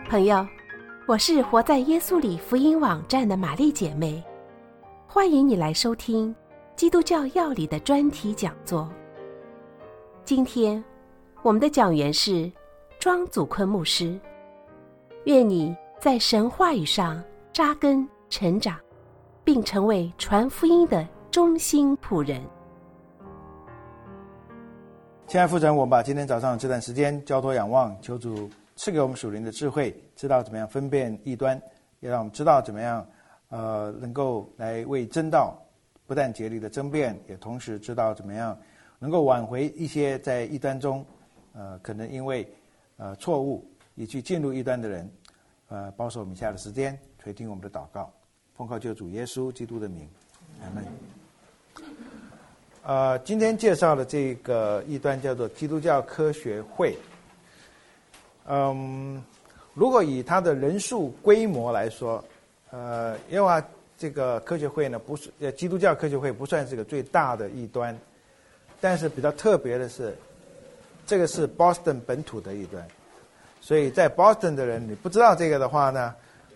朋友，我是活在耶稣里福音网站的玛丽姐妹，欢迎你来收听基督教要理的专题讲座。今天我们的讲员是庄祖坤牧师，愿你在神话语上扎根成长，并成为传福音的忠心仆人。 亲爱父神，我们把今天早上这段时间交托仰望，求主赐给我们属灵的智慧，知道怎么样分辨异端，也让我们知道怎么样能够来为真道不但竭力的争辩，也同时知道怎么样能够挽回一些在异端中可能因为错误以去进入异端的人，保守我们以下的时间垂听我们的祷告，奉靠救主耶稣基督的名，阿们。今天介绍的这个异端叫做基督教科学会。如果以它的人数规模来说，因为这个科学会呢不是基督教科学会不算是个最大的异端，但是比较特别的是，这个是 Boston 本土的异端，所以在 Boston 的人你不知道这个的话呢，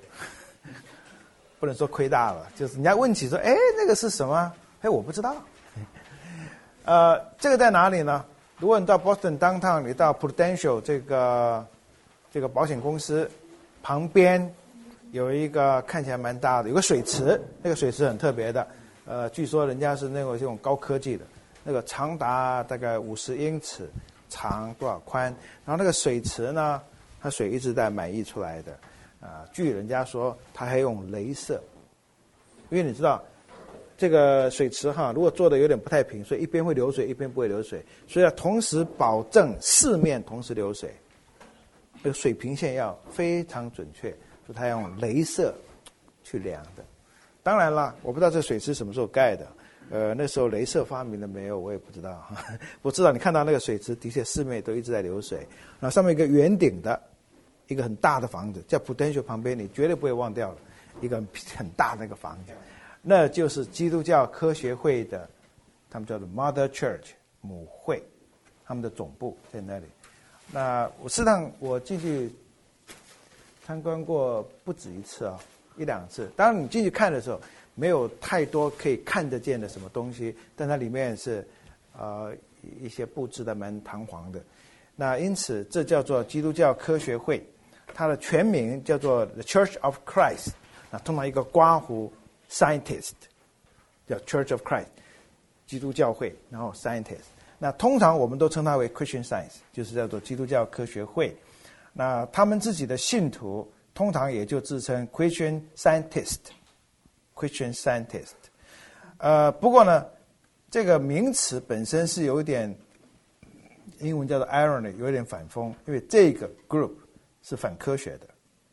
不能说亏大了，就是人家问起说，哎，那个是什么？哎，我不知道。这个在哪里呢？如果你到 Boston Downtown， 你到 Prudential 这个保险公司旁边有一个看起来蛮大的，有个水池，那个水池很特别的，据说人家是这种高科技的，那个长达大概50英尺，长多少宽，然后那个水池呢，它水一直在满溢出来的，据人家说它还用雷射，因为你知道。这个水池如果做的有点不太平，所以一边会流水，一边不会流水，所以要同时保证四面同时流水，这个水平线要非常准确，所以它用雷射去量的。当然了，我不知道这水池什么时候盖的，那时候雷射发明了没有，我也不知道。我知道你看到那个水池的确四面都一直在流水，然后上面一个圆顶的一个很大的房子，在 Prudential 旁边，你绝对不会忘掉了一个很大的那个房子。那就是基督教科学会的，他们叫做 Mother Church 母会，他们的总部在那里。那事实上我进去参观过不止一次1、2次。当然你进去看的时候，没有太多可以看得见的什么东西，但它里面是一些布置的蛮堂皇的。那因此这叫做基督教科学会，它的全名叫做 The Church of Christ。那通常一个括弧Scientist 叫 Church of Christ 基督教会，然后 Scientist， 那通常我们都称它为 Christian Science， 就是叫做基督教科学会。那他们自己的信徒通常也就自称 Christian Scientist。 不过呢，这个名词本身是有一点英文叫做 irony， 有一点反讽，因为这个 group 是反科学的，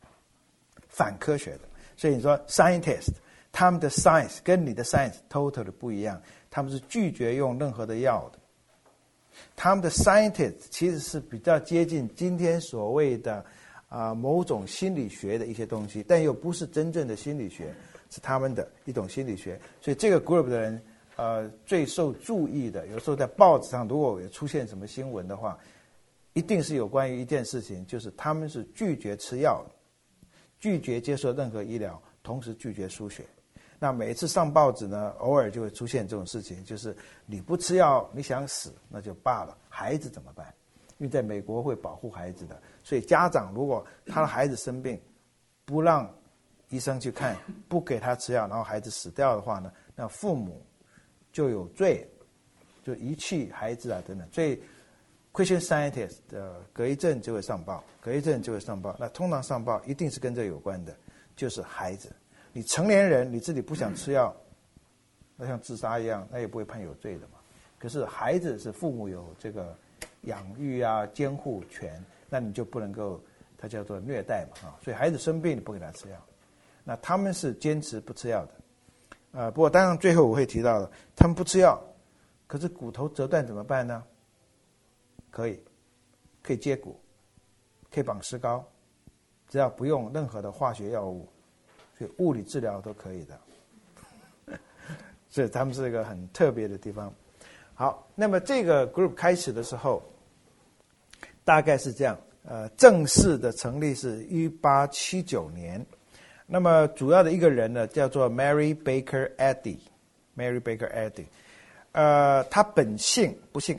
所以你说 Scientist，他们的 science 跟你的 science totally 不一样，他们是拒绝用任何的药的。他们的 scientist 其实是比较接近今天所谓的某种心理学的一些东西，但又不是真正的心理学，是他们的一种心理学。所以这个 group 的人最受注意的，有时候在报纸上如果有出现什么新闻的话，一定是有关于一件事情，就是他们是拒绝吃药的，拒绝接受任何医疗，同时拒绝输血。那每一次上报纸呢，偶尔就会出现这种事情，就是你不吃药你想死那就罢了，孩子怎么办？因为在美国会保护孩子的，所以家长如果他的孩子生病，不让医生去看，不给他吃药，然后孩子死掉的话呢，那父母就有罪，就遗弃孩子等等。所以 Christian Scientist 隔一阵就会上报，那通常上报一定是跟这有关的，就是孩子。你成年人你自己不想吃药，那像自杀一样，那也不会判有罪的嘛。可是孩子是父母有这个养育监护权，那你就不能够，它叫做虐待嘛所以孩子生病你不给他吃药，那他们是坚持不吃药的。不过当然最后我会提到的，他们不吃药，可是骨头折断怎么办呢？可以接骨，可以绑石膏，只要不用任何的化学药物。所以物理治疗都可以的，所以他们是一个很特别的地方。好，那么这个 group 开始的时候，大概是这样， 正式的成立是1879年。那么主要的一个人呢，叫做 Mary Baker Eddy。Mary Baker Eddy，她本姓不姓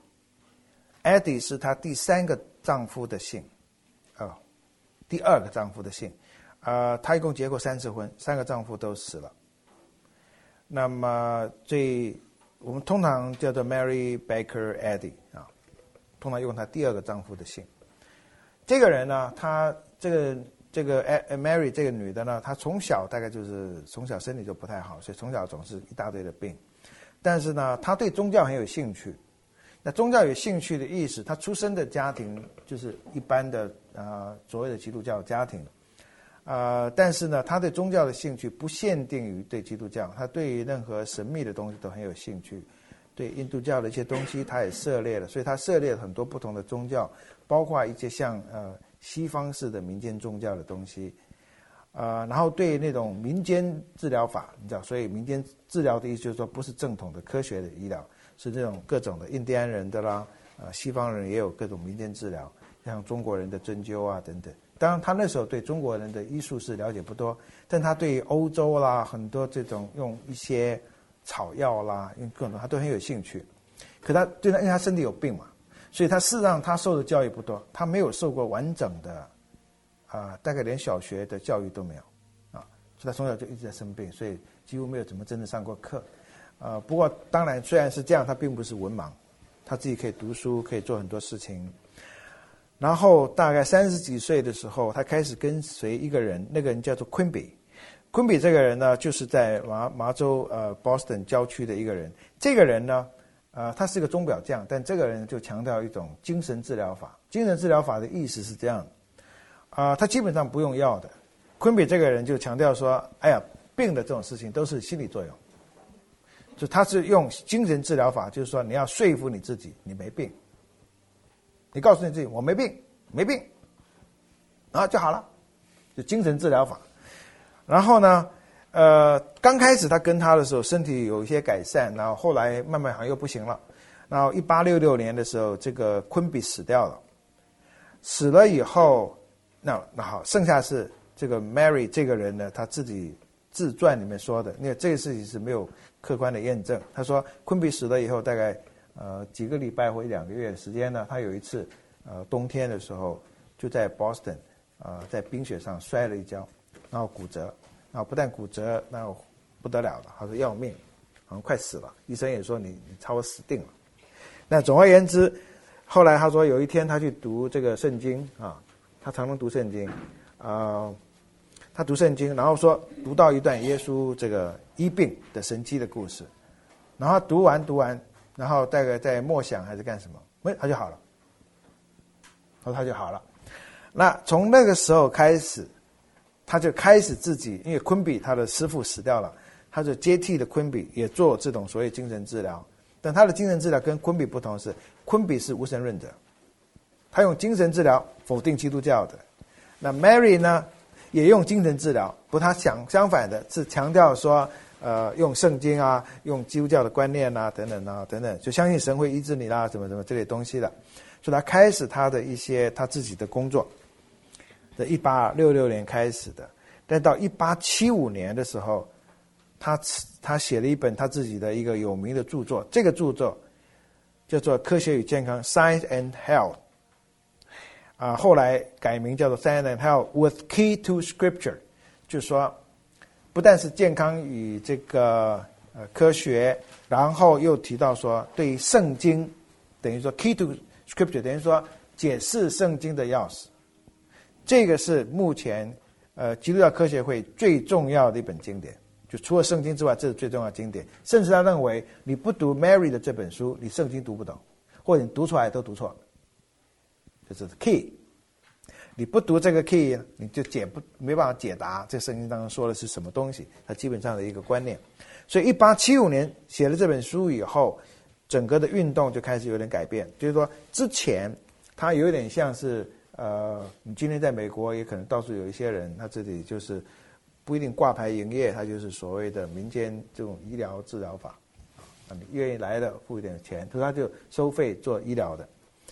Eddy，Eddy 是她第3个丈夫的姓，第2个丈夫的姓。她一共结过3次婚，3个丈夫都死了。那么我们通常叫做 Mary Baker Eddy 通常用她第2个丈夫的姓。这个人呢，她这个 Mary 这个女的呢，她从小大概就是从小身体就不太好，所以从小总是一大堆的病。但是呢，她对宗教很有兴趣。那宗教有兴趣的意思，她出生的家庭就是一般的所谓的基督教家庭。但是呢，她对宗教的兴趣不限定于对基督教，她对于任何神秘的东西都很有兴趣。对印度教的一些东西，她也涉猎了，所以她涉猎了很多不同的宗教，包括一些像西方式的民间宗教的东西，然后对那种民间治疗法，你知道，所以民间治疗的意思就是说，不是正统的科学的医疗，是这种各种的印第安人的啦，西方人也有各种民间治疗，像中国人的针灸啊等等。当然，他那时候对中国人的医术是了解不多，但他对欧洲啦很多这种用一些草药啦，用各种他都很有兴趣。可他因为他身体有病嘛。所以他事实上他受的教育不多，他没有受过完整的，大概连小学的教育都没有，所以他从小就一直在生病，所以几乎没有怎么真的上过课，不过当然虽然是这样，他并不是文盲，他自己可以读书，可以做很多事情。然后大概30几岁的时候，他开始跟随一个人，那个人叫做 Quimby。Quimby 这个人呢，就是在麻州Boston 郊区的一个人。这个人呢。他是个钟表匠，但这个人就强调一种精神治疗法。精神治疗法的意思是这样，他基本上不用药的。昆比这个人就强调说，哎呀，病的这种事情都是心理作用，就他是用精神治疗法，就是说你要说服你自己，你没病，你告诉你自己我没病，没病，然后就好了，就精神治疗法。然后呢？刚开始他跟他的时候，身体有一些改善，然后后来慢慢好像又不行了。然后1866年的时候，这个昆比死掉了。死了以后，那好，剩下是这个 Mary 这个人呢，他自己自传里面说的，因为这个事情是没有客观的验证。他说昆比死了以后，大概几个礼拜或1-2个月的时间呢，他有一次冬天的时候就在 Boston 在冰雪上摔了一跤，然后骨折。不但骨折，那不得了了，他说要命，好像快死了。医生也说你差不多死定了。那总而言之，后来他说有一天他去读这个圣经他常常读圣经，他读圣经，然后说读到一段耶稣这个医病的神迹的故事，然后读完，然后大概在默想还是干什么，他就好了。他就好了。那从那个时候开始。他就开始自己，因为昆比他的师父死掉了，他就接替了昆比，也做这种所谓精神治疗。但他的精神治疗跟昆比不同是，昆比是无神论者，他用精神治疗否定基督教的。那 Mary 呢，也用精神治疗，不，他相反的是强调说，用圣经啊，用基督教的观念啊，等等，就相信神会医治你啦，怎么这类东西的。所以他开始他的一些他自己的工作。1866年开始的，但到1875年的时候，他写了一本他自己的一个有名的著作，这个著作叫做《科学与健康》（Science and Health），后来改名叫做《Science and Health with Key to Scripture》，就是说不但是健康与这个科学，然后又提到说对于圣经，等于说 Key to Scripture， 等于说解释圣经的钥匙。这个是目前基督教科学会最重要的一本经典，就除了圣经之外，这是最重要的经典。甚至他认为，你不读 Mary 的这本书，你圣经读不懂，或者你读出来都读错，这是 key。你不读这个 key， 你就没办法解答这圣经当中说的是什么东西，它基本上的一个观念。所以1875年写了这本书以后，整个的运动就开始有点改变。就是说，之前它有点像是。你今天在美国也可能到处有一些人，他这里就是不一定挂牌营业，他就是所谓的民间这种医疗治疗法，你愿意来的付一点钱，他就收费做医疗的。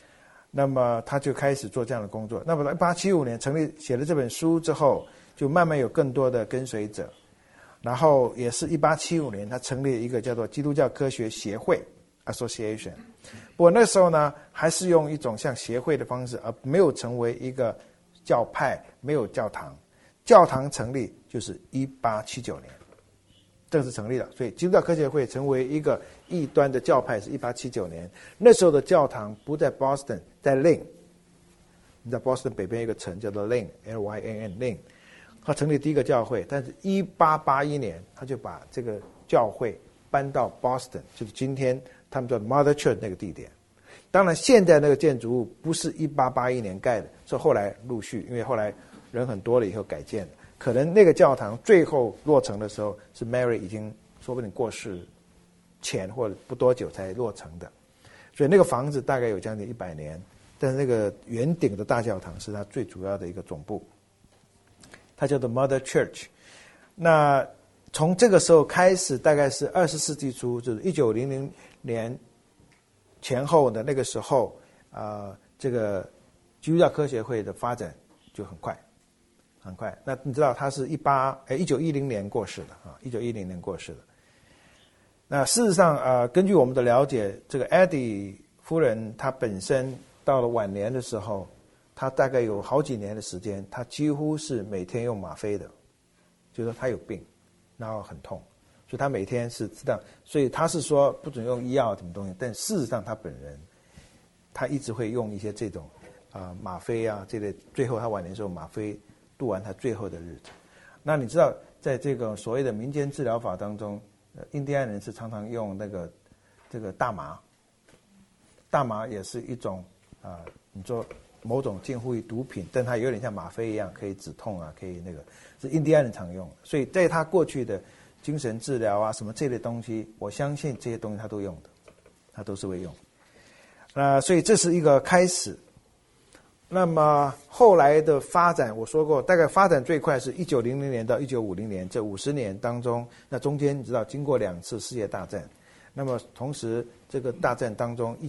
那么他就开始做这样的工作。那么到1875年写了这本书之后，就慢慢有更多的跟随者。然后也是1875年，他成立一个叫做基督教科学协会 （Association）。不过那时候呢，还是用一种像协会的方式，而没有成为一个教派，没有教堂。教堂成立就是1879年，正式成立了。所以基督教科学会成为一个异端的教派是1879年。那时候的教堂不在 Boston， 在 Lynn。你在 Boston 北边有一个城叫做 Lynn，Lynn。他成立第一个教会，但是1881年他就把这个教会搬到 Boston， 就是今天他们叫 Mother Church 那个地点。当然现在那个建筑物不是1881年盖的，是后来陆续，因为后来人很多了以后改建的。可能那个教堂最后落成的时候是 Mary 已经说不定过世前或者不多久才落成的，所以那个房子大概有将近100年，但是那个圆顶的大教堂是它最主要的一个总部。它叫做 Mother Church。那从这个时候开始，大概是20世纪初，就是1900年前后的那个时候，这个基督教科学会的发展就很快，很快。那你知道他是1910年过世的啊，1910年过世的。那事实上，根据我们的了解，这个 Eddie 夫人她本身到了晚年的时候，他大概有好几年的时间，他几乎是每天用吗啡的，就是说他有病，然后很痛，所以他每天是这样。所以他是说不准用医药什么东西，但事实上他本人，他一直会用一些这种吗啡啊这类。最后他晚年的时候，吗啡度完他最后的日子。那你知道，在这个所谓的民间治疗法当中，印第安人是常常用这个大麻，大麻也是一种你说某种近乎于毒品，但它有点像吗啡一样，可以止痛啊，可以那个是印第安人常用的。所以在他过去的精神治疗啊什么这类东西，我相信这些东西他都用的，他都是会用。所以这是一个开始。那么后来的发展，我说过，大概发展最快是1900年到1950年这50年当中，那中间你知道经过2次世界大战。那么同时这个大战当中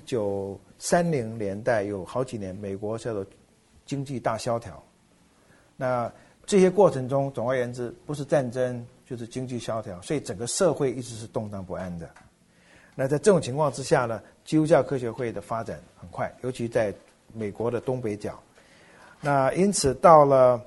，1930年代有好几年美国叫做经济大萧条。那这些过程中，总而言之不是战争就是经济萧条，所以整个社会一直是动荡不安的。那在这种情况之下呢，基督教科学会的发展很快，尤其在美国的东北角。那因此到了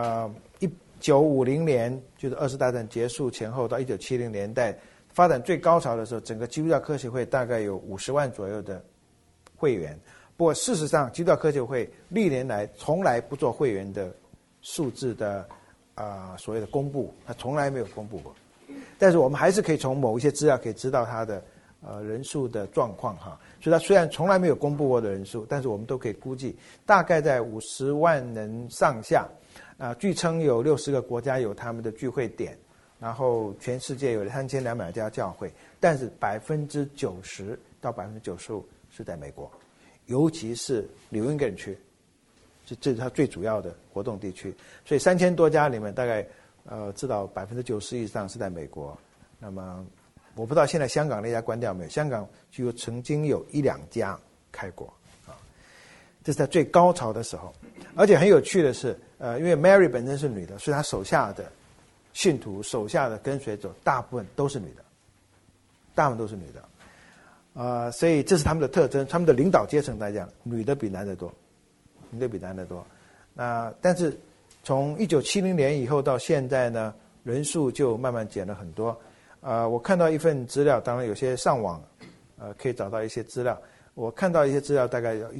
1950年，就是二次大战结束前后到1970年代发展最高潮的时候，整个基督教科学会大概有50万左右的会员。不过事实上，基督教科学会历年来从来不做会员的数字的所谓的公布，他从来没有公布过。但是我们还是可以从某一些资料可以知道他的人数的状况哈。所以他虽然从来没有公布过的人数，但是我们都可以估计大概在50万人上下。据称有60个国家有他们的聚会点。然后全世界有3200家教会，但是90%到95%是在美国，尤其是纽英格兰区，这是它最主要的活动地区。所以3000多家里面，大概至少90%以上是在美国。那么我不知道现在香港那家关掉没有？香港就曾经有1-2家开过啊，这是在最高潮的时候。而且很有趣的是，因为 Mary 本身是女的，所以她手下的信徒手下的跟随者大部分都是女的，大部分都是女的，所以这是他们的特征。他们的领导阶层来讲，女的比男的多，女的比男的多。但是从1970年以后到现在呢，人数就慢慢减了很多。我看到一份资料，当然有些上网可以找到一些资料。我看到一些资料，大概有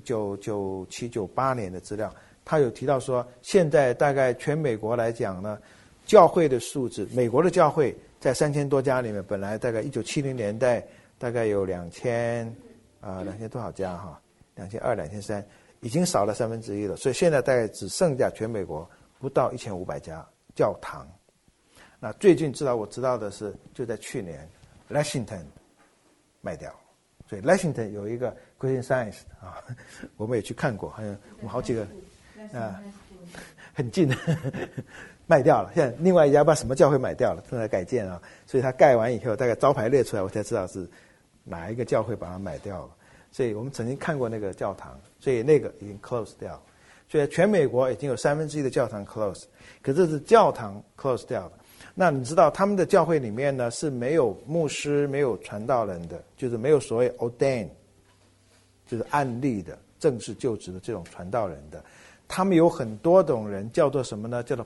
1997、98年的资料，他有提到说，现在大概全美国来讲呢，教会的数字，美国的教会在3000多家里面，本来大概1970年代大概有2000多少家哈，2200、2300，已经少了1/3了，所以现在大概只剩下全美国不到1500家教堂。那最近我知道的是，就在去年 Lexington 卖掉，所以 Lexington 有一个 Christian Science 我们也去看过，好像我们好几个很近卖掉了。现在另外一家不知道什么教会买掉了，正在改建啊，所以它盖完以后，大概招牌列出来，我才知道是哪一个教会把它买掉了。 所以我们曾经看过那个教堂，所以那个已经 close 掉了。所以全美国已经有1/3的教堂 close， 可这是教堂 close 掉的。那你知道他们的教会里面呢是没有牧师、没有传道人的，就是没有所谓 ordain， 就是按立的正式就职的这种传道人的。他们有很多种人叫做什么呢？叫做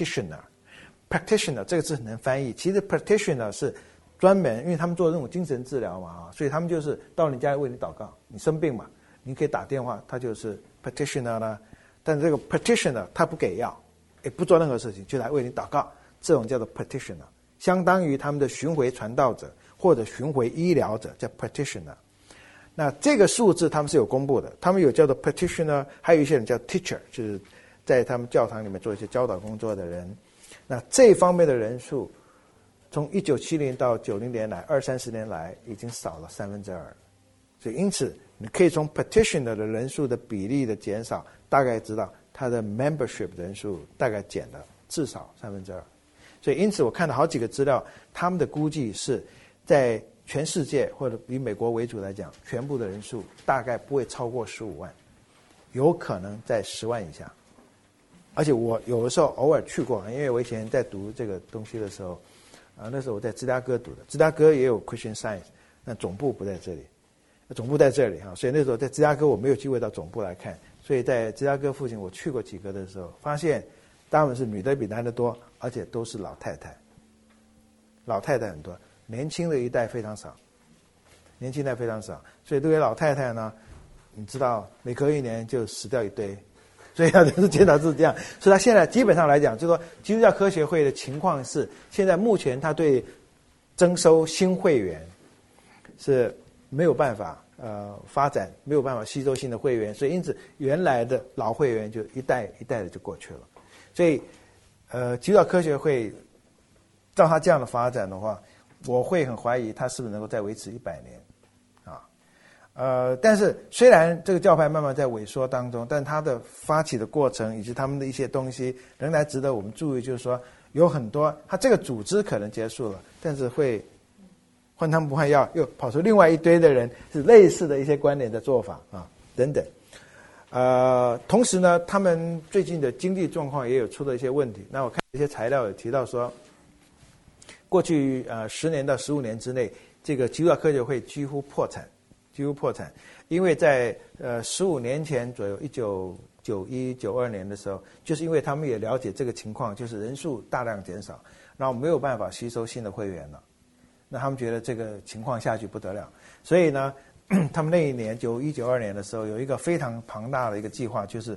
practitioner。practitioner 这个字很难翻译，其实 practitioner 是专门，因为他们做这种精神治疗嘛，所以他们就是到你家里为你祷告，你生病嘛，你可以打电话，他就是 practitioner 呢。但这个 practitioner 他不给药，也不做任何事情，就来为你祷告，这种叫做 practitioner， 相当于他们的巡回传道者或者巡回医疗者叫 practitioner。那这个数字他们是有公布的，他们有叫做 practitioner， 还有一些人叫 teacher， 就是在他们教堂里面做一些教导工作的人。那这方面的人数从1970到90年来20-30年来已经少了2/3，所以因此你可以从 practitioner 的人数的比例的减少，大概知道他的 membership 人数大概减了至少2/3。所以因此我看了好几个资料，他们的估计是在全世界或者以美国为主来讲，全部的人数大概不会超过15万，有可能在10万以下。而且我有的时候偶尔去过，因为我以前在读这个东西的时候，那时候我在芝加哥读的，芝加哥也有 Christian Science， 那总部不在这里，总部在这里所以那时候在芝加哥我没有机会到总部来看，所以在芝加哥附近我去过几个的时候，发现他们是女的比男的多，而且都是老太太，老太太很多，年轻的一代非常少，年轻一代非常少，所以对于老太太呢，你知道每隔1年就死掉一堆，所以就是检讨是这样。所以他现在基本上来讲，就是说基督教科学会的情况是，现在目前他对征收新会员是没有办法发展，没有办法吸收新的会员，所以因此原来的老会员就一代一代的就过去了。所以基督教科学会照他这样的发展的话，我会很怀疑他是不是能够再维持100年但是虽然这个教派慢慢在萎缩当中，但它的发起的过程以及他们的一些东西仍然值得我们注意，就是说有很多它这个组织可能结束了，但是会换汤不换药，又跑出另外一堆的人是类似的一些观点的做法等等。同时呢，他们最近的经济状况也有出了一些问题。那我看一些材料有提到说，过去10年到15年之内，这个基督教科学会几乎破产，因为在15年前左右，1991、92年的时候，就是因为他们也了解这个情况，就是人数大量减少，然后没有办法吸收新的会员了。那他们觉得这个情况下去不得了，所以呢，他们那一年91、92年的时候，有一个非常庞大的一个计划，就是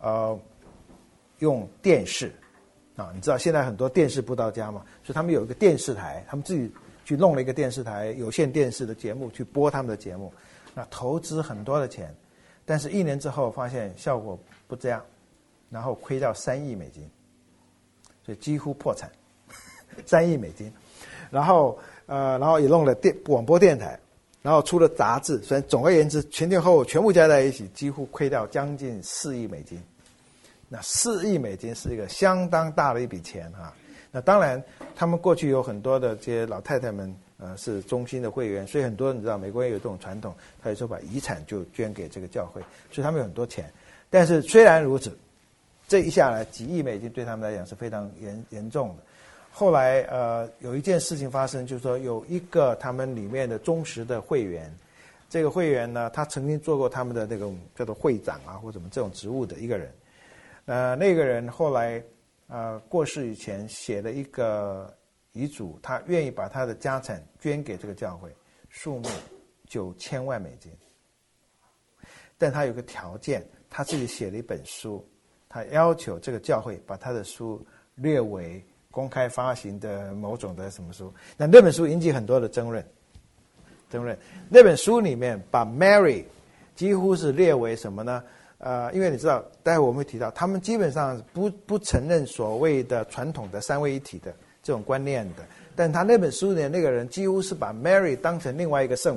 用电视你知道现在很多电视布道家嘛，所以他们有一个电视台，他们自己去弄了一个电视台，有线电视的节目去播他们的节目，那投资很多的钱，但是1年之后发现效果不这样，然后亏掉3亿美金，所以几乎破产，3亿美金，然后也弄了广播电台，然后出了杂志，所以总而言之，前前后后全部加在一起，几乎亏掉将近4亿美金。那4亿美金是一个相当大的一笔钱那当然，他们过去有很多的这些老太太们是忠心的会员，所以很多人知道美国人有这种传统，他有时候把遗产就捐给这个教会，所以他们有很多钱。但是虽然如此，这一下来几亿美金对他们来讲是非常严重的。后来有一件事情发生，就是说有一个他们里面的忠实的会员，这个会员呢，他曾经做过他们的那种叫做会长或者什么这种职务的一个人。那个人后来过世以前写了一个遗嘱，他愿意把他的家产捐给这个教会，数目9000万美金。但他有个条件，他自己写了一本书，他要求这个教会把他的书列为公开发行的某种的什么书。那本书引起很多的争论。那本书里面把 Mary 几乎是列为什么呢？因为你知道，待会我们会提到，他们基本上不承认所谓的传统的3位一体的这种观念的。但他那本书里那个人几乎是把 Mary 当成另外一个圣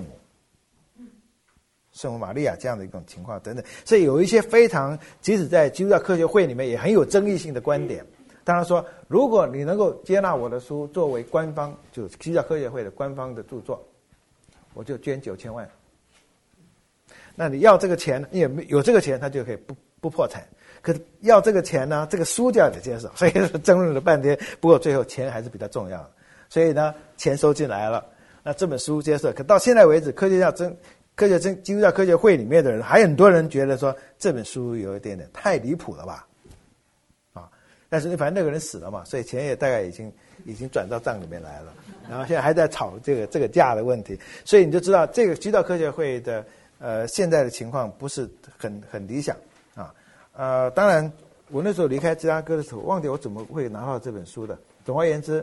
母玛利亚这样的一种情况等等。所以有一些非常，即使在基督教科学会里面也很有争议性的观点。当然说，如果你能够接纳我的书作为官方，就是基督教科学会的官方的著作，我就捐9000万。 那你要这个钱，你有这个钱，他就可以不破产。可是要这个钱呢，这个书就要得接受，所以争论了半天。不过最后钱还是比较重要的，所以呢，钱收进来了，那这本书接受。可到现在为止，基督教科学会里面的人，还有很多人觉得说这本书有一点点太离谱了吧，啊！但是反正那个人死了嘛，所以钱也大概已经转到账里面来了。然后现在还在吵这个价的问题，所以你就知道这个基督教科学会的现在的情况不是很理想啊。当然我那时候离开芝加哥的时候，忘记我怎么会拿到这本书的。总而言之，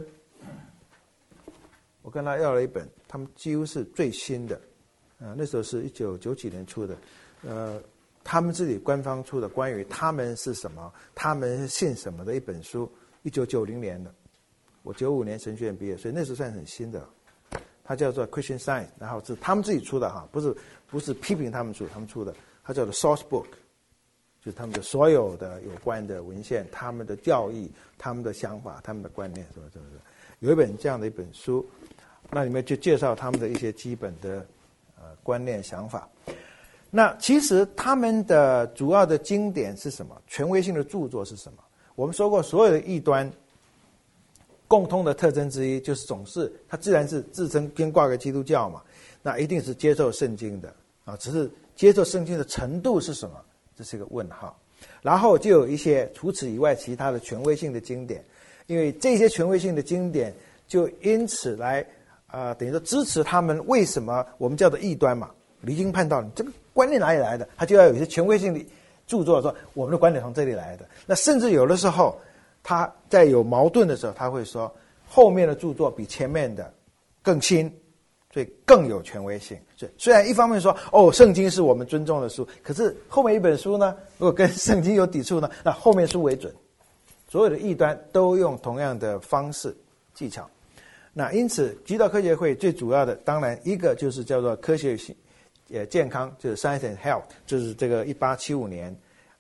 我跟他要了一本，他们几乎是最新的，那时候是1990几年出的，他们自己官方出的关于他们是什么，他们信什么的一本书，1990年的。我95年神学院毕业，所以那时候算很新的。它叫做 Christian Science， 然后是他们自己出的哈，不是批评他们出的，它叫做 Source Book， 就是他们的所有的有关的文献，他们的教义，他们的想法，他们的观念，是不是？有一本这样的一本书，那里面就介绍他们的一些基本的观念想法。那其实他们的主要的经典是什么？权威性的著作是什么？我们说过，所有的异端共通的特征之一就是总是他自然是自称跟挂个基督教嘛，那一定是接受圣经的啊，只是接受圣经的程度是什么，这是一个问号。然后就有一些除此以外其他的权威性的经典，因为这些权威性的经典就因此来等于说支持他们为什么我们叫做异端嘛，离经叛道，你这个观念哪里来的？他就要有一些权威性的著作说我们的观点从这里来的。那甚至有的时候他在有矛盾的时候，他会说后面的著作比前面的更新，所以更有权威性。所以虽然一方面说圣经是我们尊重的书，可是后面一本书呢，如果跟圣经有抵触呢，那后面书为准。所有的异端都用同样的方式技巧。那因此基督教科学会最主要的当然一个就是叫做科学健康，就是 Science and Health， 就是这个1875年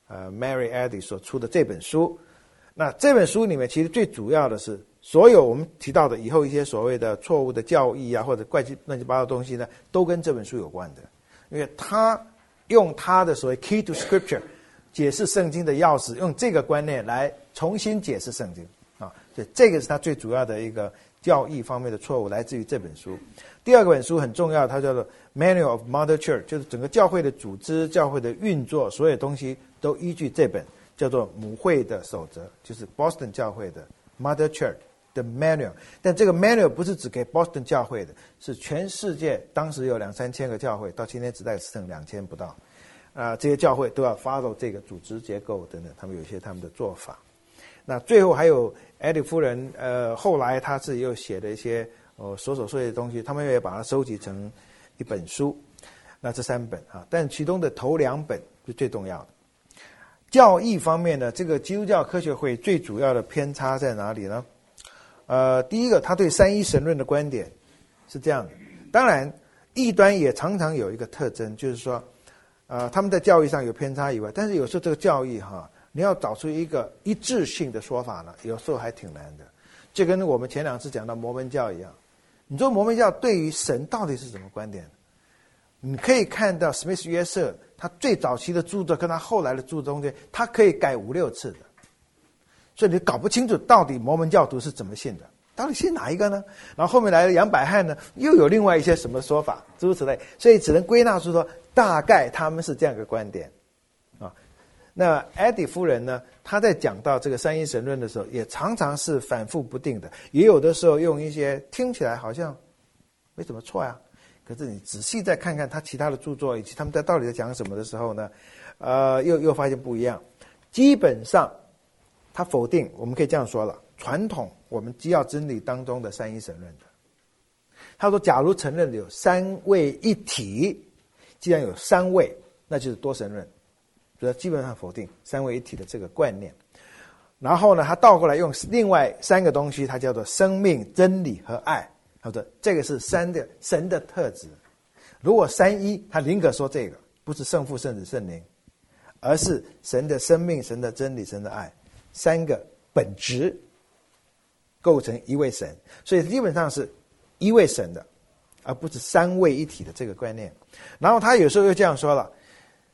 Mary Eddy 所出的这本书。那这本书里面其实最主要的是所有我们提到的以后一些所谓的错误的教义啊，或者乱七八糟的东西呢，都跟这本书有关的。因为他用他的所谓 Key to Scripture 解释圣经的钥匙，用这个观念来重新解释圣经啊，所以这个是他最主要的一个教义方面的错误，来自于这本书。第二个本书很重要，它叫做 Manual of Mother Church， 就是整个教会的组织、教会的运作，所有东西都依据这本叫做母会的守则，就是 Boston 教会的 Mother Church 的 Manual。 但这个 Manual 不是只给 Boston 教会的，是全世界当时有2-3千个教会，到今天只大概剩2000不到。这些教会都要 follow 这个组织结构等等，他们有一些他们的做法。那最后还有 Eddy 夫人，后来他自己又写了一些琐碎的东西，他们也把它收集成一本书。那这3本啊，但其中的头2本是最重要的。教义方面呢，这个基督教科学会最主要的偏差在哪里呢？第一个，他对三一神论的观点是这样的。当然，异端也常常有一个特征，就是说，他们在教义上有偏差以外，但是有时候这个教义你要找出一个一致性的说法呢，有时候还挺难的。就跟我们前2次讲到摩门教一样，你说摩门教对于神到底是什么观点？你可以看到史密斯约瑟他最早期的著作跟他后来的著作中间，他可以改5-6次的，所以你搞不清楚到底摩门教徒是怎么信的，到底信哪一个呢？然后后面来的杨百翰呢，又有另外一些什么说法，诸如此类，所以只能归纳出说，大概他们是这样一个观点啊。那 Eddy 夫人呢，她在讲到这个三一神论的时候，也常常是反复不定的，也有的时候用一些听起来好像没什么错呀，可是你仔细再看看他其他的著作以及他们在到底在讲什么的时候呢，又发现不一样。基本上他否定，我们可以这样说了，传统我们基要真理当中的三一神论的。他说假如承认有三位一体，既然有3位，那就是多神论，所以基本上否定3位一体的这个观念。然后呢，他倒过来用另外3个东西，它叫做生命、真理和爱。他说这个是神的特质。如果三一，他宁可说这个不是圣父、圣子、圣灵，而是神的生命、神的真理、神的爱，3个本质构成一位神，所以基本上是一位神的，而不是3位一体的这个观念。然后他有时候又这样说了，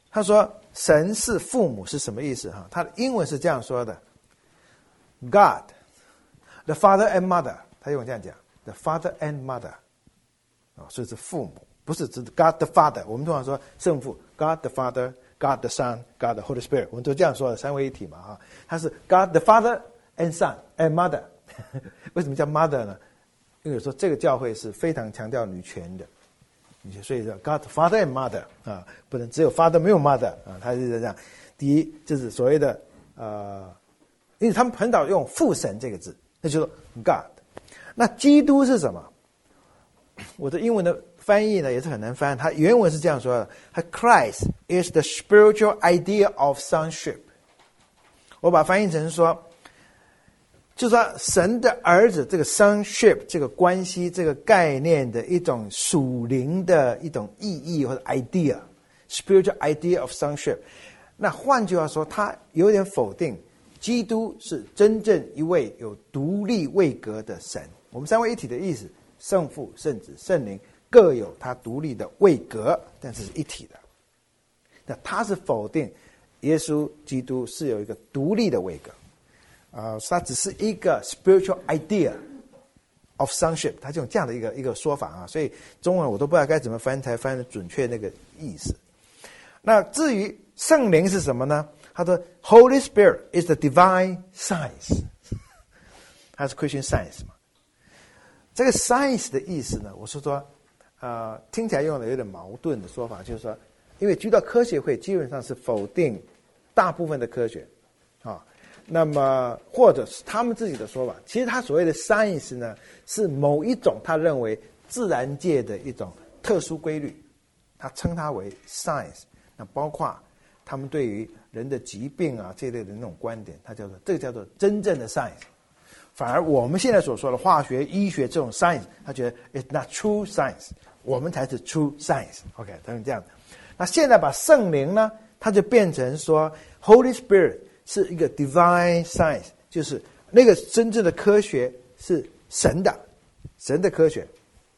他说神是父母是什么意思哈？他的英文是这样说的 ：God, the father and mother。他用这样讲 ：the father and mother。所以是父母，不是指 God the Father。我们通常说圣父 God the Father、God the Son、God the Holy Spirit， 我们都这样说的，三位一体嘛啊。他是 God the Father and Son and Mother。为什么叫 Mother 呢？因为说这个教会是非常强调女权的。所以叫 God Father and Mother 啊，不能只有 Father 没有 Mother 啊，他是这样。第一就是所谓的因为他们很少用父神这个字，那就是 God。那基督是什么？我的英文的翻译呢也是很难翻，它原文是这样说的：他 Christ is the spiritual idea of sonship。我把它翻译成说，就是说神的儿子这个 sonship 这个关系这个概念的一种属灵的一种意义或者 idea，spiritual idea of sonship。那换句话说，他有点否定基督是真正一位有独立位格的神。我们三位一体的意思，圣父、圣子、圣灵各有他独立的位格，但是是一体的。那他是否定耶稣基督是有一个独立的位格。它只是一个 spiritual idea of sonship， 它就用这样的一个说法啊，所以中文我都不知道该怎么翻才翻得准确那个意思。那至于圣灵是什么呢？他说 Holy Spirit is the divine science， 它是 Christian science 嘛。这个 science 的意思呢，我是说听起来用的有点矛盾的说法，就是说，因为基督教科学会基本上是否定大部分的科学啊。那么或者是他们自己的说法，其实他所谓的 science 呢，是某一种他认为自然界的一种特殊规律，他称它为 science。那包括他们对于人的疾病啊这类的那种观点，这个叫做真正的 science。反而我们现在所说的化学、医学这种 science， 他觉得 it's not true science， 我们才是 true science。OK， 他是这样的。那现在把圣灵呢，它就变成说 Holy Spirit。是一个 divine science， 就是那个真正的科学是神的科学。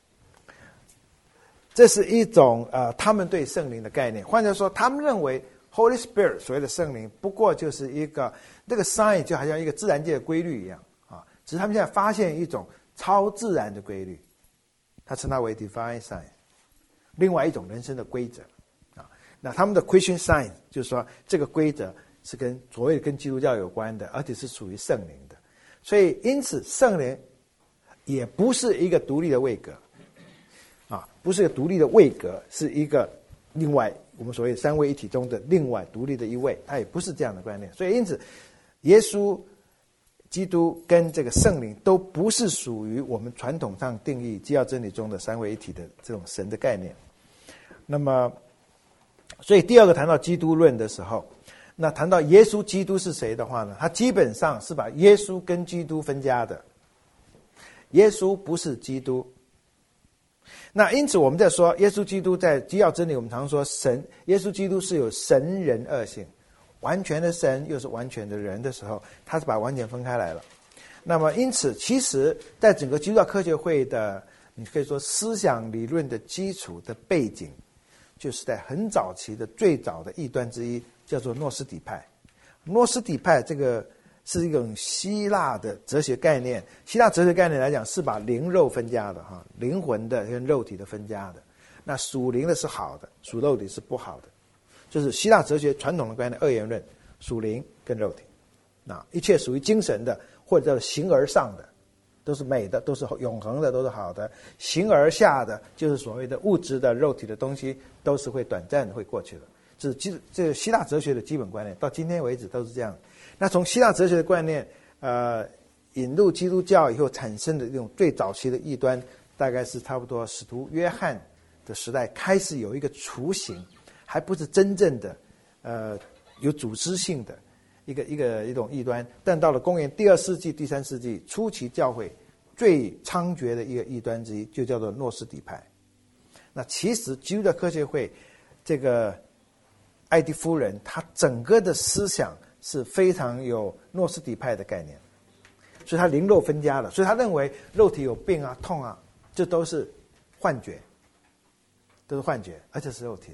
这是一种他们对圣灵的概念。换句话说，他们认为 Holy Spirit 所谓的圣灵，不过就是一个这个 science 就好像一个自然界的规律一样啊，只是他们现在发现一种超自然的规律，他称它为 divine science， 另外一种人生的规则啊。那他们的 Christian science 就是说这个规则是所谓跟基督教有关的，而且是属于圣灵的，所以因此圣灵也不是一个独立的位格啊，不是一个独立的位格，是一个另外我们所谓三位一体中的另外独立的一位，它也不是这样的观念。所以因此耶稣基督跟这个圣灵都不是属于我们传统上定义基要真理中的三位一体的这种神的概念。那么所以第二个谈到基督论的时候，那谈到耶稣基督是谁的话呢，他基本上是把耶稣跟基督分家的。耶稣不是基督。那因此我们在说耶稣基督在基要真理，我们常说耶稣基督是有神人二性，完全的神又是完全的人的时候，他是把完全分开来了。那么因此其实在整个基督教科学会的你可以说思想理论的基础的背景，就是在很早期的最早的异端之一叫做诺斯底派。诺斯底派这个是一种希腊的哲学概念，希腊哲学概念来讲是把灵肉分家的哈，灵魂的跟肉体的分家的。那属灵的是好的，属肉体是不好的，就是希腊哲学传统的观念二元论，属灵跟肉体。那一切属于精神的或者叫形而上的都是美的，都是永恒的，都是好的。形而下的就是所谓的物质的肉体的东西都是会短暂的会过去的。这个希腊哲学的基本观念到今天为止都是这样。那从希腊哲学的观念引入基督教以后产生的这种最早期的异端，大概是差不多使徒约翰的时代开始有一个雏形，还不是真正的有组织性的一种异端。但到了公元第2世纪第3世纪初期，教会最猖獗的一个异端之一就叫做诺斯底派。那其实基督教科学会这个艾迪夫人她整个的思想是非常有诺斯底派的概念，所以他灵肉分家了。所以他认为肉体有病啊痛啊，这都是幻觉，而且是肉体的。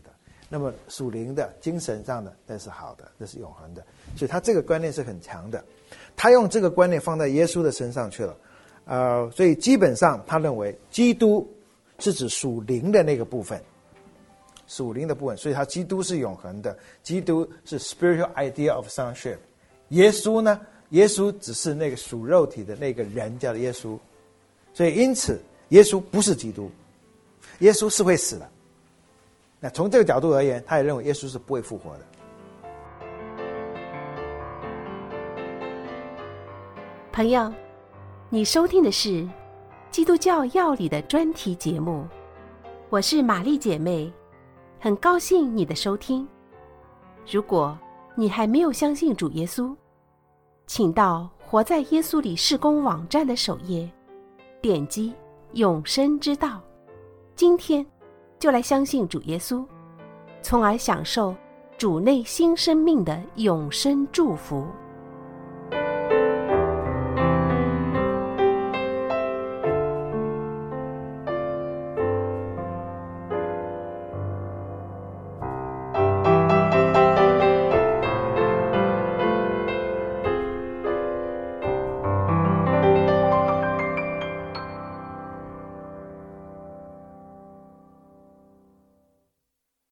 那么属灵的、精神上的那是好的，那是永恒的。所以他这个观念是很强的，他用这个观念放在耶稣的身上去了。所以基本上他认为基督是指属灵的那个部分，属灵的部分，所以他基督是永恒的，基督是 spiritual idea of sonship。耶稣呢？耶稣只是那个属肉体的那个人，叫耶稣。所以因此，耶稣不是基督，耶稣是会死的。那从这个角度而言，他也认为耶稣是不会复活的。 朋友，你收听的是基督教要理的专题节目，我是玛丽姐妹，很高兴你的收听。如果你还没有相信主耶稣，请到活在耶稣里事工网站的首页，点击永生之道，今天就来相信主耶稣，从而享受主内新生命的永生祝福。